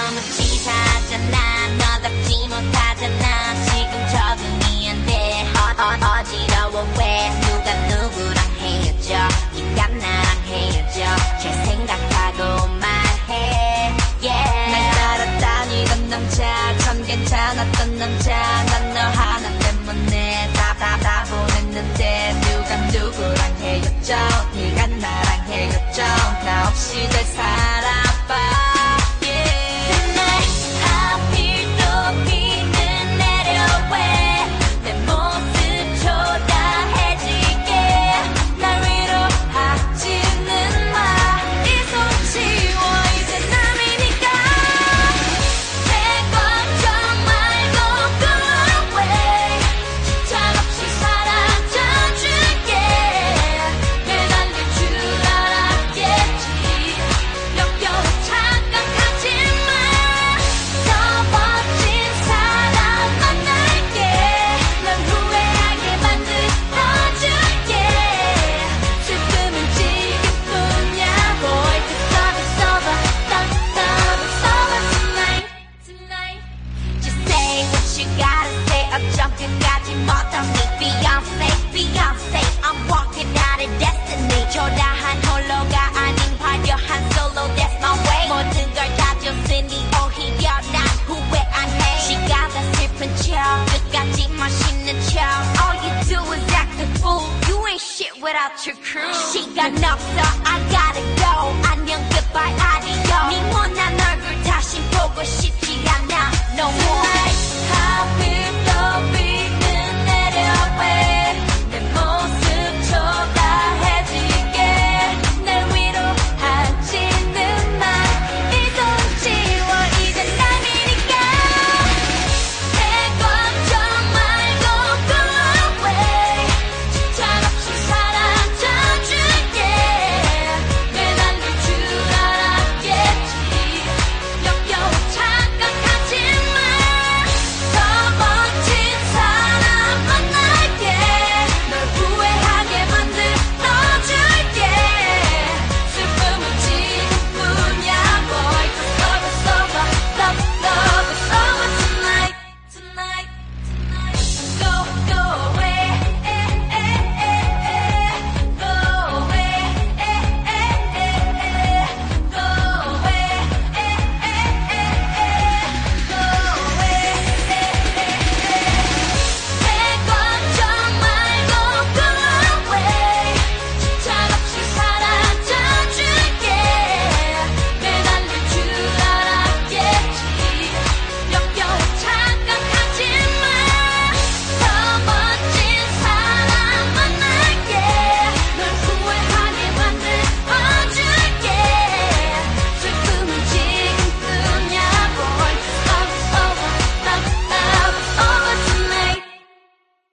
너무 치사하잖아. 너답지 못하잖아. 지금 적응이 안 돼. 어지러워. 왜 누가 누구랑 헤어져. 네가 나랑 헤어져. 잘 생각하고 말해. Yeah. 날 따라다니던 남자, 전 괜찮았던 남자. 난 너 하나 때문에 다 보냈는데 누가 누구랑 헤어져. 네가 나랑 헤어져. 나 없이 잘 살아봐. 끝까지 못한 Beyonce, I'm walking out of destiny. 초라한 홀로가 아닌 화려한 solo, that's my way. 모든 걸 가졌으니 오히려 난 후회 안 해. 시간과 슬픈 척, 끝까지 멋있는 척. All you do is act a fool. You ain't shit without your crew. 시간 없어.